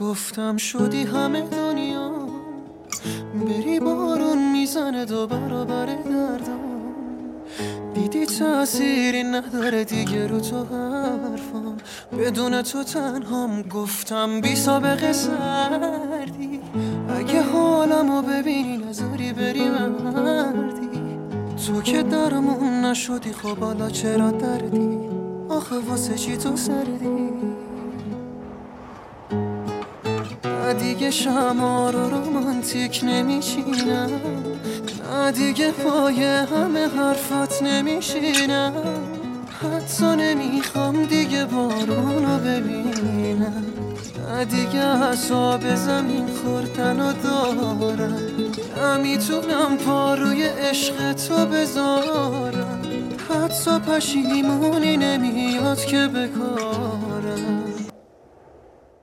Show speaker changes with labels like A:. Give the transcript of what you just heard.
A: گفتم شدی همه دنیا، بری بارون میزنه دو برابر دردم. دیدی تأثیری نداره دیگه رو تو حرفم، بدون تو تنهام. گفتم بی سابقه سردی، اگه حالمو ببینی نذاری بری مردی. تو که درمون نشدی خب حالا چرا دردی؟ آخه واسه چی تو سردی؟ نه دیگه شمع رو رومانتیک نمیچینم، نه دیگه پای همه حرفات نمیشینم، حتی نمیخوام دیگه بارونو ببینم، نه دیگه حساب زمین خوردن رو دارم، نمیتونم پا روی عشق تو بذارم، حتی پشیمونی نمیاد که بکارم.